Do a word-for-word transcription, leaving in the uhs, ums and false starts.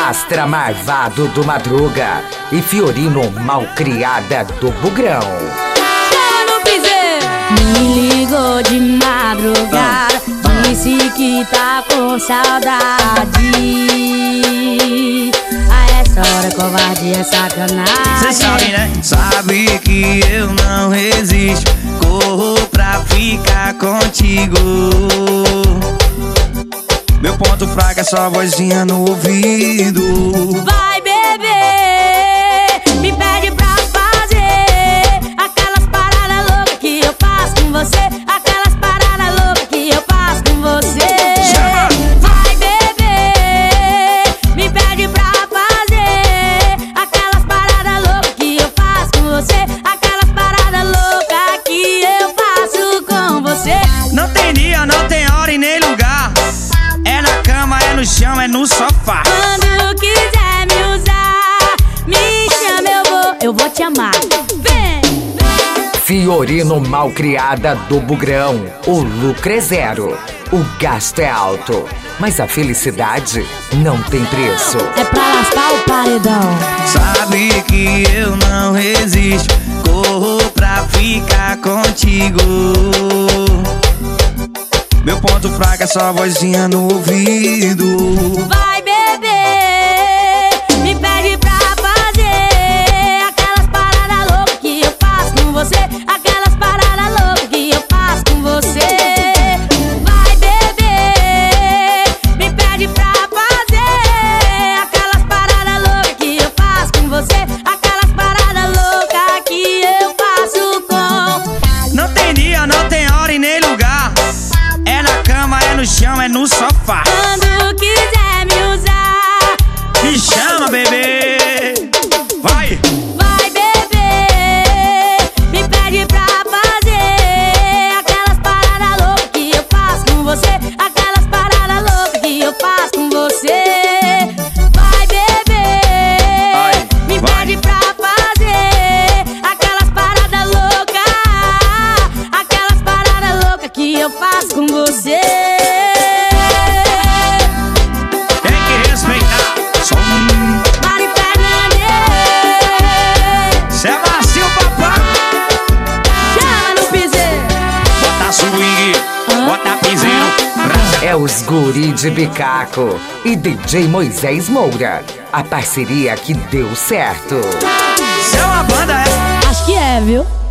Astra Marvado do Madruga e Fiorino Malcriada do Bugrão. Chama no piseiro. Me ligou de madrugada, disse que tá com saudade. A essa hora covardia é sacanagem. Cê sabe, né? Sabe que eu não resisto, corro pra ficar contigo. Meu ponto fraco é só vozinha no ouvido. Vai beber, me pede pra fazer aquelas paradas loucas que eu faço com você. Aquelas paradas loucas que eu faço com você. Vai beber, me pede pra fazer aquelas paradas loucas que eu faço com você. Aquelas paradas loucas que eu faço com você. Não tem dia, não tem hora e nem lugar. É na cama, é no chão, é no sofá. Quando quiser me usar, me chama, eu vou, eu vou te amar. Vem! Fiorino Malcriada do Bugrão. O lucro é zero, o gasto é alto, mas a felicidade não tem preço. É pra lascar o paredão. Sabe que eu não resisto, corro pra ficar contigo. Meu ponto fraco é só vozinha no ouvido. Vai beber, me pede pra fazer aquelas paradas loucas que eu faço com você. Aquelas paradas loucas que eu faço com você. Vai beber, me pede pra fazer aquelas paradas loucas que eu faço com você. Aquelas paradas loucas que eu faço com. Não tem dia, não tem hora e nem lugar. É na cama, é no chão, é no sofá. Quando quiser me usar, me chama, bebê. Vai! vai beber, me pede pra fazer aquelas paradas loucas que eu faço com você. Aquelas paradas loucas que eu faço com você. Vai beber, Vai, me vai. pede pra fazer aquelas paradas loucas. Aquelas paradas loucas que eu faço com você. Tem que respeitar. Som. Mari Fernandes, Cê é macio, papai. chama no piseiro. Bota swing, bota piseiro. É os guri de Bicaco e D J Moisés Moura. A parceria que deu certo. Cê é uma banda, é? Acho que é, viu?